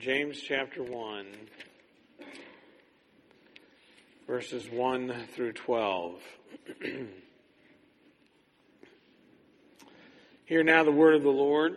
James chapter 1, verses 1 through 12. Hear now the word of the Lord.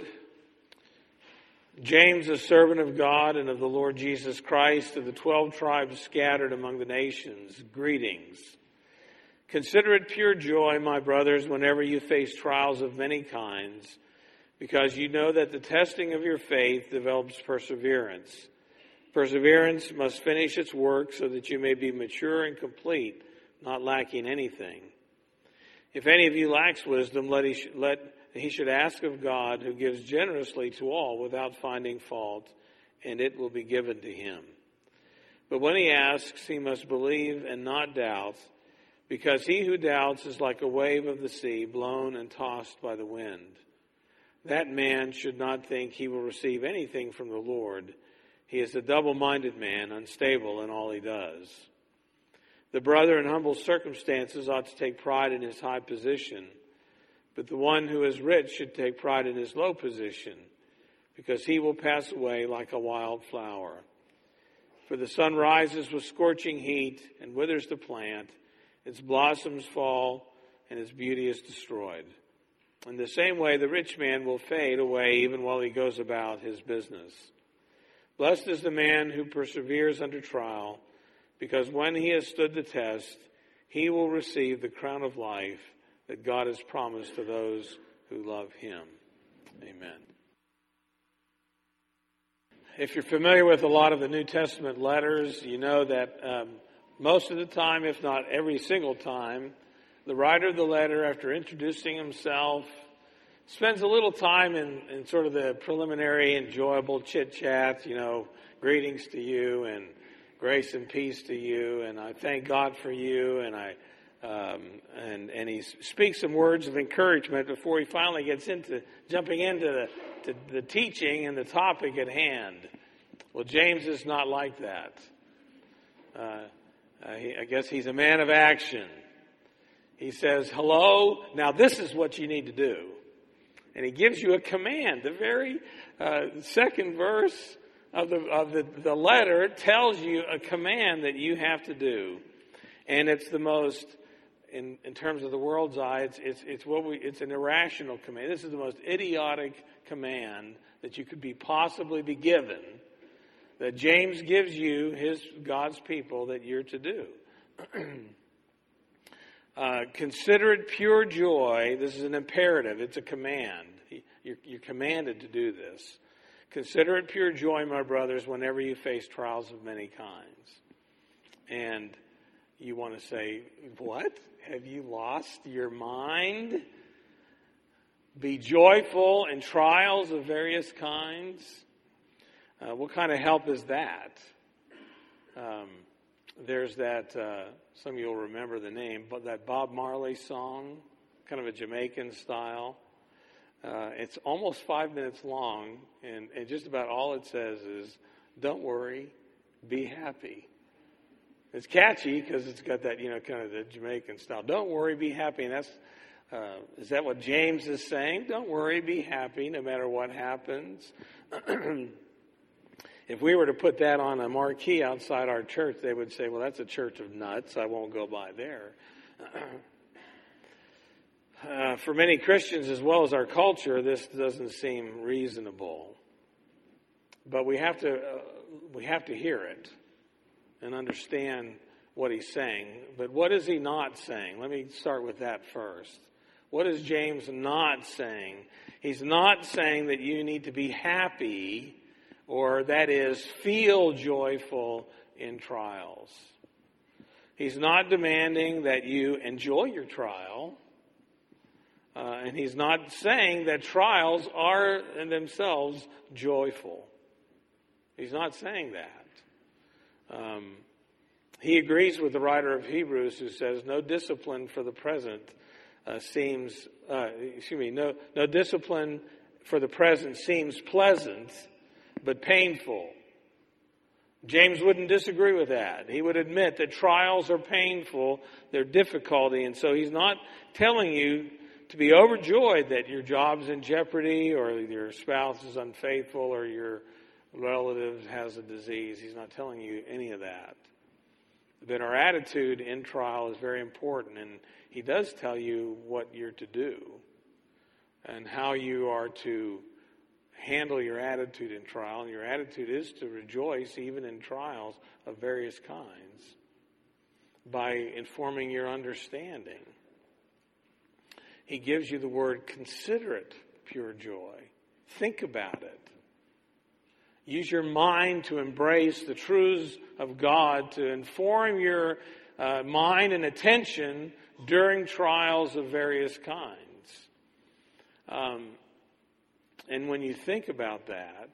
James, a servant of God and of the Lord Jesus Christ, of the 12 tribes scattered among the nations, greetings. Consider it pure joy, my brothers, whenever you face trials of many kinds, because you know that the testing of your faith develops perseverance. Perseverance must finish its work so that you may be mature and complete, not lacking anything. If any of you lacks wisdom, he should ask of God, who gives generously to all without finding fault, and it will be given to him. But when he asks, he must believe and not doubt, because he who doubts is like a wave of the sea, blown and tossed by the wind. That man should not think he will receive anything from the Lord. He is a double-minded man, unstable in all he does. The brother in humble circumstances ought to take pride in his high position, but the one who is rich should take pride in his low position, because he will pass away like a wild flower. For the sun rises with scorching heat and withers the plant, its blossoms fall, and its beauty is destroyed. In the same way, the rich man will fade away even while he goes about his business. Blessed is the man who perseveres under trial, because when he has stood the test, he will receive the crown of life that God has promised to those who love him. Amen. If you're familiar with a lot of the New Testament letters, you know that most of the time, if not every single time, the writer of the letter, after introducing himself, spends a little time in sort of the preliminary, enjoyable chit-chat, greetings to you and grace and peace to you, and I thank God for you, and he speaks some words of encouragement before he finally gets into jumping into the teaching and the topic at hand. Well, James is not like that. I guess he's a man of action. He says, hello, now this is what you need to do. And he gives you a command. The very second verse of the letter tells you a command that you have to do. And it's the most, in terms of the world's eye, it's an irrational command. This is the most idiotic command that you could possibly be given, that James gives you, God's people, that you're to do. Consider it pure joy. This is an imperative. It's a command. You're commanded to do this. Consider it pure joy, my brothers, whenever you face trials of many kinds. And you want to say, what? Have you lost your mind? Be joyful in trials of various kinds. What kind of help is that? There's that, some of you will remember the name, but that Bob Marley song, kind of a Jamaican style. It's almost 5 minutes long, and just about all it says is, don't worry, be happy. It's catchy because it's got that, kind of the Jamaican style. Don't worry, be happy. And is that what James is saying? Don't worry, be happy no matter what happens. If we were to put that on a marquee outside our church, they would say, well, that's a church of nuts. I won't go by there. For many Christians, as well as our culture, this doesn't seem reasonable. But we have to hear it and understand what he's saying. But what is he not saying? Let me start with that first. What is James not saying? He's not saying that you need to be happy, or that is, feel joyful in trials. He's not demanding that you enjoy your trial. And he's not saying that trials are in themselves joyful. He's not saying that. He agrees with the writer of Hebrews who says, no discipline for the present no discipline for the present seems pleasant, but painful. James wouldn't disagree with that. He would admit that trials are painful, they're difficulty, and so he's not telling you to be overjoyed that your job's in jeopardy or your spouse is unfaithful or your relative has a disease. He's not telling you any of that. But our attitude in trial is very important, and he does tell you what you're to do and how you are to handle your attitude in trial. And your attitude is to rejoice even in trials of various kinds by informing your understanding. He gives you the word, consider it pure joy. Think about it. Use your mind to embrace the truths of God, to inform your mind and attention during trials of various kinds. And when you think about that,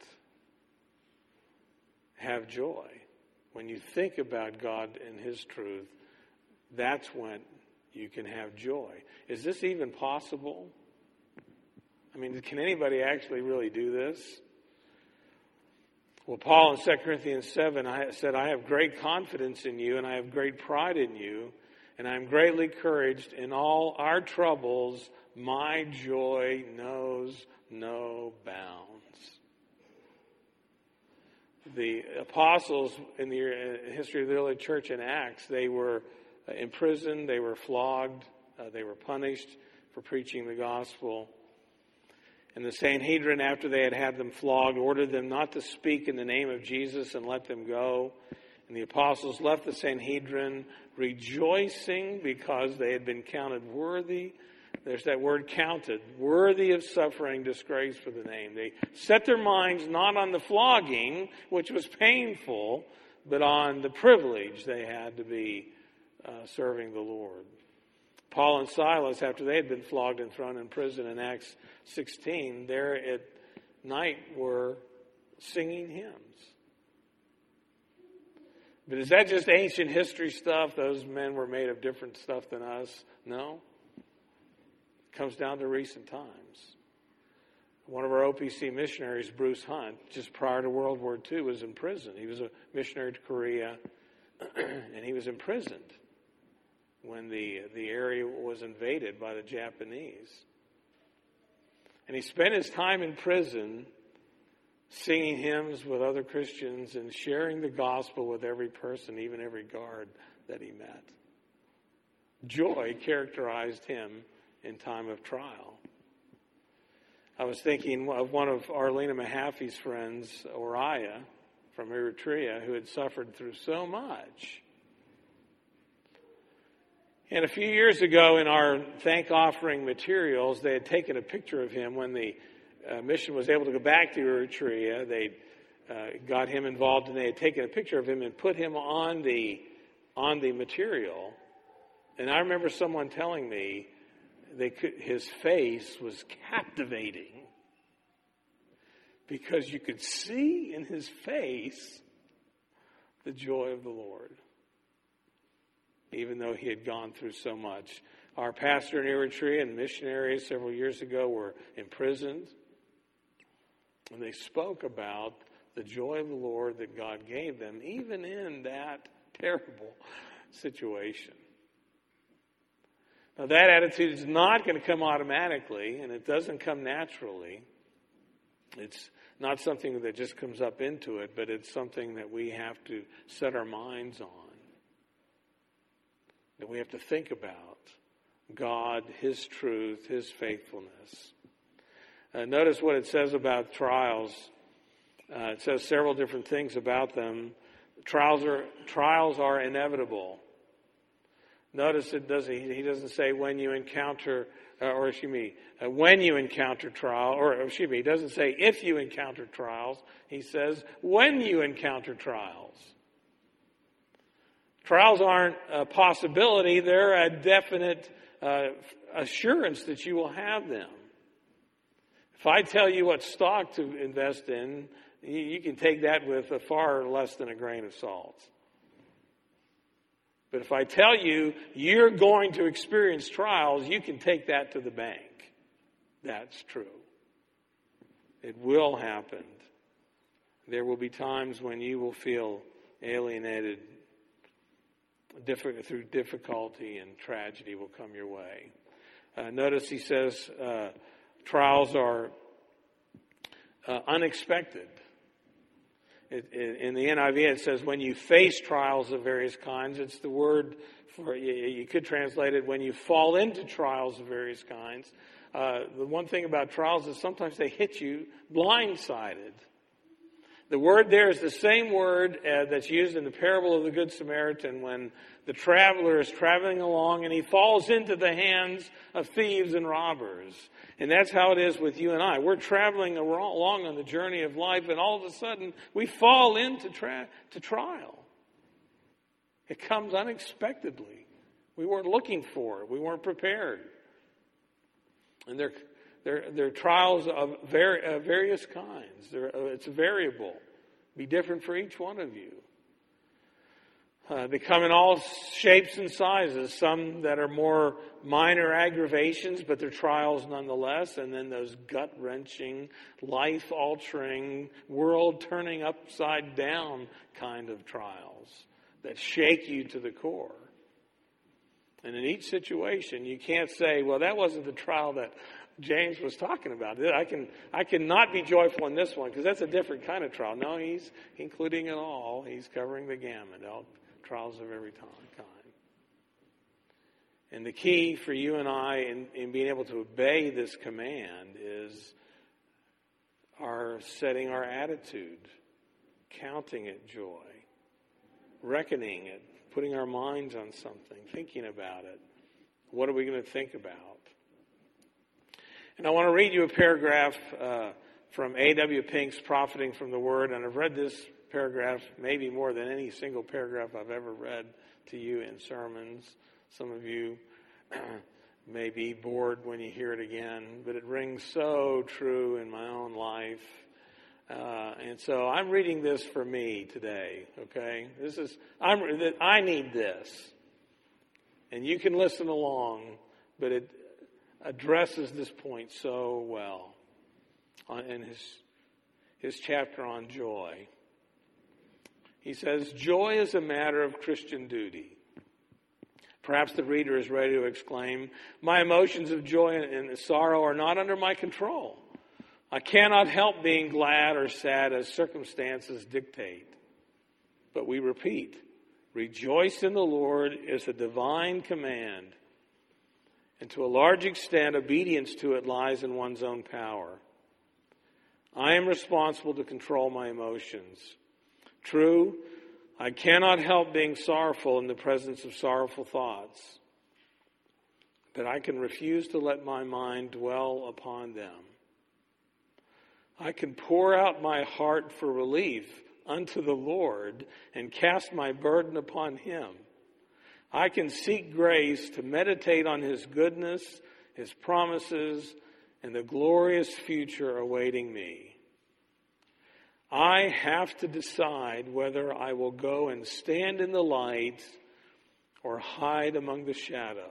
have joy. When you think about God and His truth, that's when you can have joy. Is this even possible? I mean, can anybody actually really do this? Well, Paul in 2 Corinthians 7 said, I have great confidence in you, and I have great pride in you, and I am greatly encouraged in all our troubles. My joy knows no bounds. The apostles in the history of the early church in Acts, they were imprisoned, they were flogged, they were punished for preaching the gospel. And the Sanhedrin, after they had them flogged, ordered them not to speak in the name of Jesus and let them go. And the apostles left the Sanhedrin rejoicing because they had been counted worthy. There's that word, counted, worthy of suffering disgrace for the name. They set their minds not on the flogging, which was painful, but on the privilege they had to be serving the Lord. Paul and Silas, after they had been flogged and thrown in prison in Acts 16, there at night were singing hymns. But is that just ancient history stuff? Those men were made of different stuff than us? No. It comes down to recent times. One of our OPC missionaries, Bruce Hunt, just prior to World War II, was in prison. He was a missionary to Korea, and he was imprisoned when the area was invaded by the Japanese. And he spent his time in prison singing hymns with other Christians and sharing the gospel with every person, even every guard that he met. Joy characterized him in time of trial. I was thinking of one of Arlena Mahaffey's friends, Oriah, from Eritrea, who had suffered through so much. And a few years ago in our thank offering materials, they had taken a picture of him when the mission was able to go back to Eritrea. They got him involved, and they had taken a picture of him and put him on the material. And I remember someone telling me his face was captivating because you could see in his face the joy of the Lord, even though he had gone through so much. Our pastor in Eritrea and missionaries several years ago were imprisoned, and they spoke about the joy of the Lord that God gave them, even in that terrible situation. Now, that attitude is not going to come automatically, and it doesn't come naturally. It's not something that just comes up into it, but it's something that we have to set our minds on. That we have to think about God, His truth, His faithfulness. Notice what it says about trials. It says several different things about them. Trials are inevitable. Notice he doesn't say when you encounter, when you encounter trial, he doesn't say if you encounter trials. He says when you encounter trials. Trials aren't a possibility. They're a definite assurance that you will have them. If I tell you what stock to invest in, you can take that with a far less than a grain of salt. But if I tell you you're going to experience trials, you can take that to the bank. That's true. It will happen. There will be times when you will feel alienated. Through difficulty and tragedy will come your way. Notice he says trials are unexpected. In the NIV, it says when you face trials of various kinds. It's the word for, you could translate it, when you fall into trials of various kinds. The one thing about trials is sometimes they hit you blindsided. The word there is the same word that's used in the parable of the Good Samaritan when the traveler is traveling along and he falls into the hands of thieves and robbers. And that's how it is with you and I. We're traveling along on the journey of life, and all of a sudden we fall into trial. It comes unexpectedly. We weren't looking for it. We weren't prepared. And they're trials of various kinds. It's variable. Be different for each one of you. They come in all shapes and sizes. Some that are more minor aggravations, but they're trials nonetheless. And then those gut-wrenching, life-altering, world-turning upside down kind of trials that shake you to the core. And in each situation, you can't say, well, that wasn't the trial that James was talking about. I cannot be joyful in this one because that's a different kind of trial. No, he's including it all. He's covering the gamut, all trials of every kind. And the key for you and I in being able to obey this command is setting our attitude, counting it joy, reckoning it, putting our minds on something, thinking about it. What are we going to think about? And I want to read you a paragraph from A.W. Pink's Profiting from the Word. And I've read this paragraph maybe more than any single paragraph I've ever read to you in sermons. Some of you may be bored when you hear it again, but it rings so true in my own life. And so I'm reading this for me today, okay? I need this. And you can listen along, but it addresses this point so well in his chapter on joy. He says, joy is a matter of Christian duty. Perhaps the reader is ready to exclaim, my emotions of joy and sorrow are not under my control. I cannot help being glad or sad as circumstances dictate. But we repeat, rejoice in the Lord is a divine command. And to a large extent, obedience to it lies in one's own power. I am responsible to control my emotions. True, I cannot help being sorrowful in the presence of sorrowful thoughts. But I can refuse to let my mind dwell upon them. I can pour out my heart for relief unto the Lord and cast my burden upon Him. I can seek grace to meditate on His goodness, His promises, and the glorious future awaiting me. I have to decide whether I will go and stand in the light or hide among the shadows.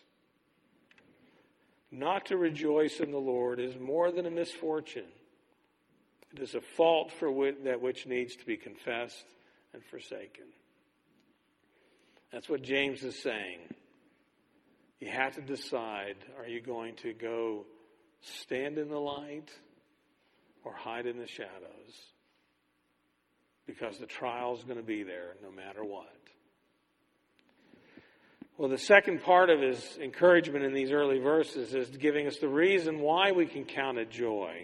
Not to rejoice in the Lord is more than a misfortune. It is a fault for that which needs to be confessed and forsaken. That's what James is saying. You have to decide, are you going to go stand in the light or hide in the shadows? Because the trial is going to be there no matter what. Well, the second part of his encouragement in these early verses is giving us the reason why we can count it joy.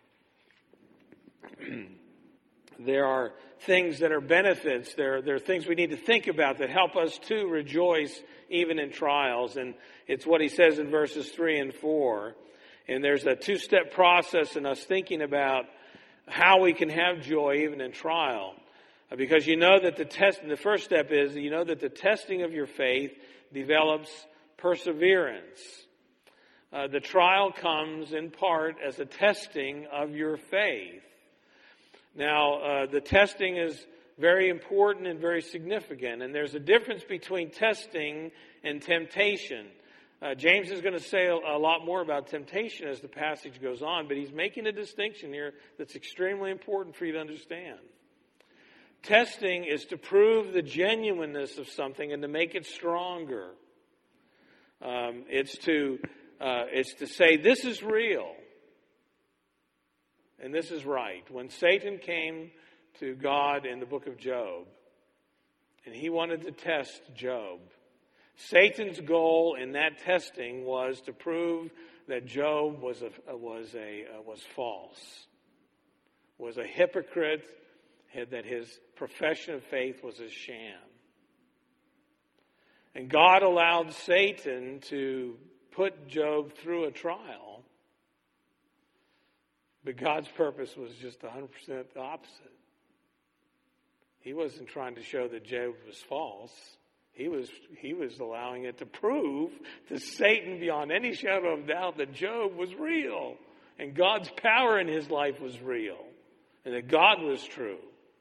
There are things that are benefits. There are things we need to think about that help us to rejoice even in trials. And it's what he says in verses 3 and 4. And there's a two-step process in us thinking about how we can have joy even in trial. Because you know that the first step is, you know that the testing of your faith develops perseverance. The trial comes in part as a testing of your faith. Now, the testing is very important and very significant. And there's a difference between testing and temptation. James is going to say a lot more about temptation as the passage goes on, but he's making a distinction here that's extremely important for you to understand. Testing is to prove the genuineness of something and to make it stronger. It's to say this is real and this is right. When Satan came to God in the book of Job. And he wanted to test Job. Satan's goal in that testing was to prove that Job was false, was a hypocrite, that his profession of faith was a sham. And God allowed Satan to put Job through a trial, but God's purpose was just 100% the opposite. He wasn't trying to show that Job was false. He was allowing it to prove to Satan beyond any shadow of doubt that Job was real and God's power in his life was real and that God was true.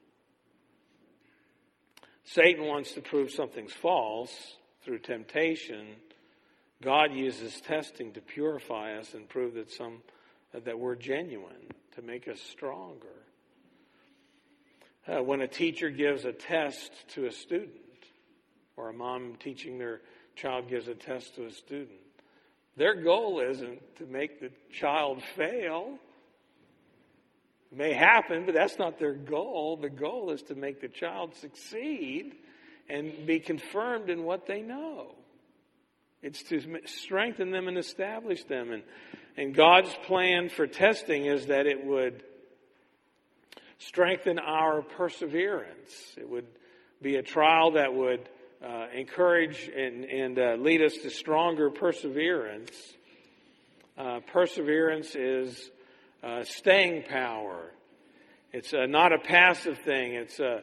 Satan wants to prove something's false through temptation. God uses testing to purify us and prove that we're genuine, to make us stronger. When a teacher gives a test to a student, or a mom teaching their child gives a test to a student, their goal isn't to make the child fail. It may happen, but that's not their goal. The goal is to make the child succeed and be confirmed in what they know. It's to strengthen them and establish them. And God's plan for testing is that it would strengthen our perseverance. It would be a trial that would encourage and lead us to stronger perseverance. Perseverance is staying power. It's not a passive thing.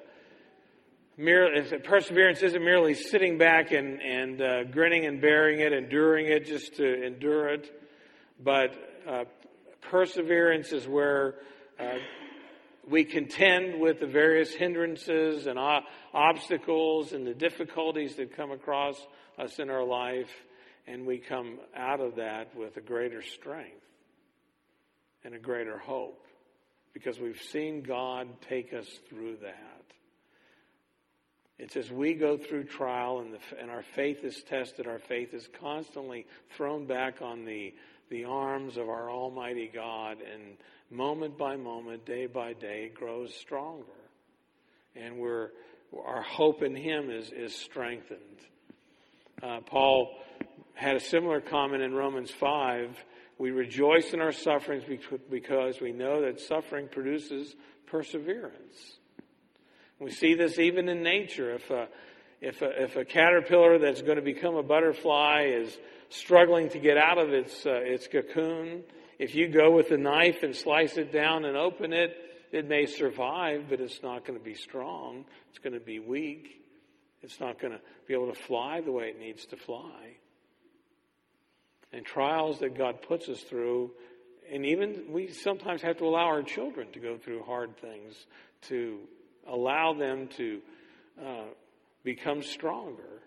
Perseverance isn't merely sitting back and grinning and bearing it, enduring it just to endure it. But perseverance is where we contend with the various hindrances and obstacles and the difficulties that come across us in our life, and we come out of that with a greater strength and a greater hope because we've seen God take us through that. It's as we go through trial and our faith is tested, our faith is constantly thrown back on the arms of our Almighty God, and moment by moment, day by day, it grows stronger. And our hope in Him is strengthened. Paul had a similar comment in Romans 5. We rejoice in our sufferings because we know that suffering produces perseverance. We see this even in nature. If a caterpillar that's going to become a butterfly is struggling to get out of its cocoon, if you go with a knife and slice it down and open it, it may survive, but it's not going to be strong. It's going to be weak. It's not going to be able to fly the way it needs to fly. And trials that God puts us through, and even we sometimes have to allow our children to go through hard things to allow them to become stronger.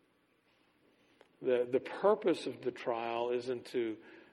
The purpose of the trial isn't to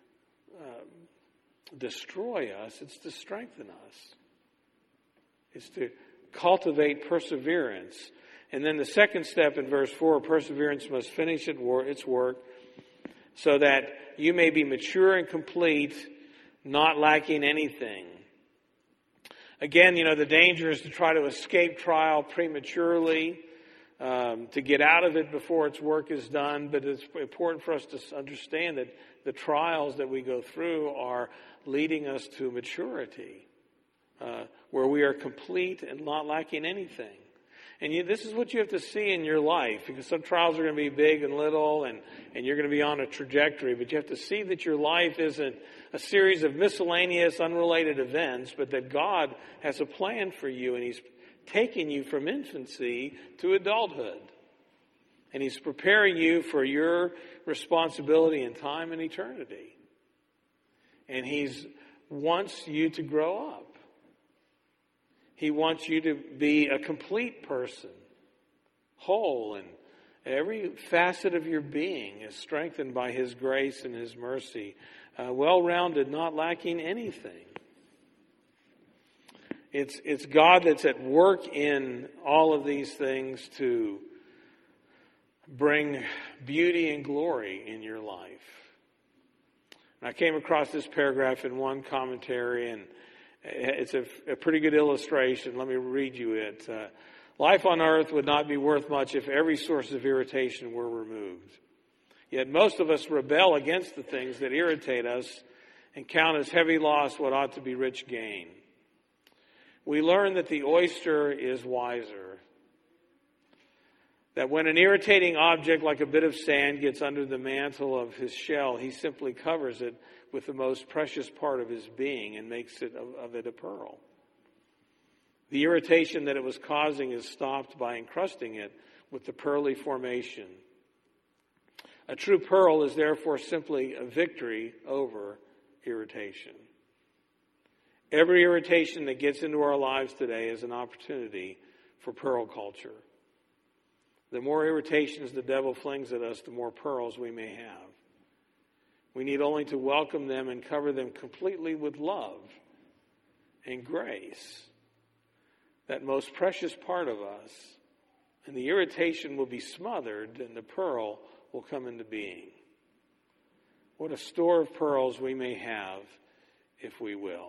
destroy us, it's to strengthen us. It's to cultivate perseverance. And then the second step in verse 4, perseverance must finish its work so that you may be mature and complete, not lacking anything. Again, the danger is to try to escape trial prematurely, to get out of it before its work is done. But it's important for us to understand that the trials that we go through are leading us to maturity, where we are complete and not lacking anything. And this is what you have to see in your life, because some trials are going to be big and little, and you're going to be on a trajectory. But you have to see that your life isn't a series of miscellaneous, unrelated events, but that God has a plan for you, and He's taking you from infancy to adulthood. And He's preparing you for your responsibility in time and eternity. And He wants you to grow up. He wants you to be a complete person, whole, and every facet of your being is strengthened by His grace and His mercy, well-rounded, not lacking anything. It's God that's at work in all of these things to bring beauty and glory in your life. And I came across this paragraph in one commentary, and It's a pretty good illustration. Let me read you it. Life on earth would not be worth much if every source of irritation were removed. Yet most of us rebel against the things that irritate us and count as heavy loss what ought to be rich gain. We learn that the oyster is wiser. That when an irritating object like a bit of sand gets under the mantle of his shell, he simply covers it with the most precious part of his being and makes it of it a pearl. The irritation that it was causing is stopped by encrusting it with the pearly formation. A true pearl is therefore simply a victory over irritation. Every irritation that gets into our lives today is an opportunity for pearl culture. The more irritations the devil flings at us, the more pearls we may have. We need only to welcome them and cover them completely with love and grace, that most precious part of us, and the irritation will be smothered and the pearl will come into being. What a store of pearls we may have if we will.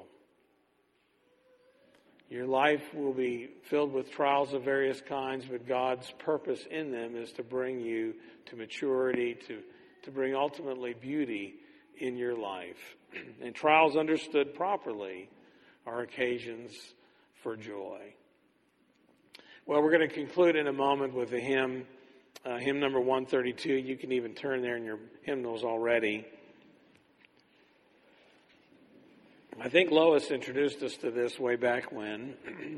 Your life will be filled with trials of various kinds, but God's purpose in them is to bring you to maturity, to bring ultimately beauty in your life. And trials understood properly are occasions for joy. Well, we're going to conclude in a moment with a hymn, hymn number 132. You can even turn there in your hymnals already. I think Lois introduced us to this way back when.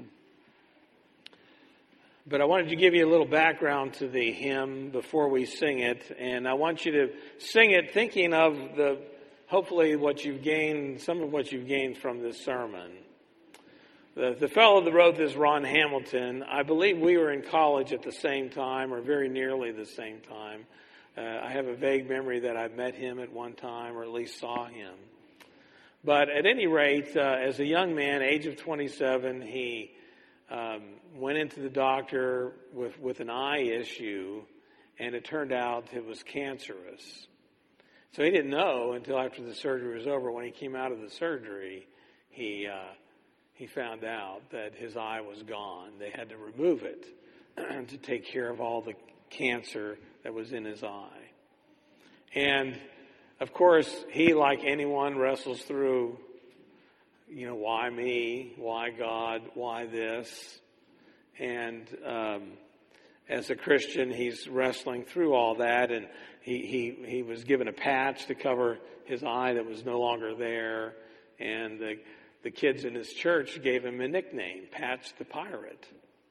But I wanted to give you a little background to the hymn before we sing it. And I want you to sing it thinking of hopefully what you've gained, some of what you've gained from this sermon. The fellow that wrote this, Ron Hamilton, I believe we were in college at the same time, or very nearly the same time. I have a vague memory that I met him at one time, or at least saw him. But at any rate, as a young man, age of 27, he went into the doctor with an eye issue, and it turned out it was cancerous. So he didn't know until after the surgery was over. When he came out of the surgery, he found out that his eye was gone. They had to remove it to take care of all the cancer that was in his eye. And of course, he, like anyone, wrestles through, why me? Why God? Why this? And as a Christian, he's wrestling through all that. And he was given a patch to cover his eye that was no longer there. And the kids in his church gave him a nickname, Patch the Pirate.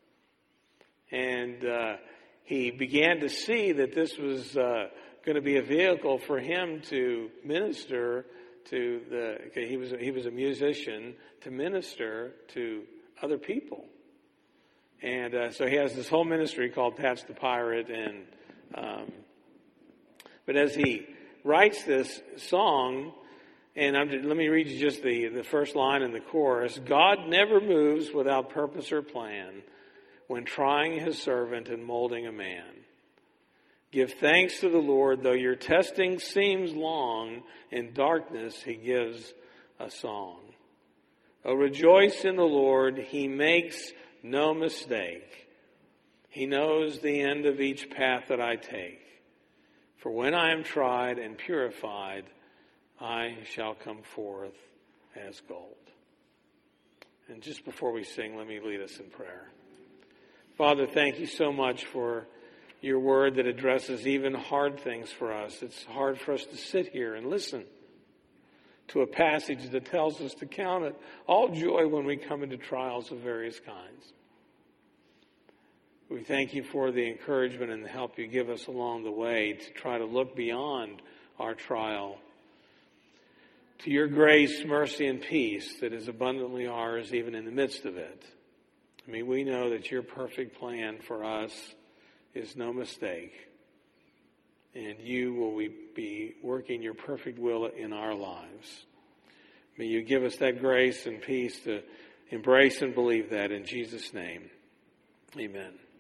And he began to see that this was going to be a vehicle for him to minister to he was a musician, to minister to other people. And so he has this whole ministry called Patch the Pirate. And but as he writes this song, and let me read you just the first line in the chorus. God never moves without purpose or plan when trying his servant and molding a man. Give thanks to the Lord, though your testing seems long. In darkness, he gives a song. Oh, rejoice in the Lord. He makes no mistake. He knows the end of each path that I take. For when I am tried and purified, I shall come forth as gold. And just before we sing, let me lead us in prayer. Father, thank you so much for your word that addresses even hard things for us. It's hard for us to sit here and listen to a passage that tells us to count it all joy when we come into trials of various kinds. We thank you for the encouragement and the help you give us along the way to try to look beyond our trial to your grace, mercy, and peace that is abundantly ours even in the midst of it. I mean, we know that your perfect plan for us is no mistake. And you will be working your perfect will in our lives. May you give us that grace and peace to embrace and believe that in Jesus' name. Amen.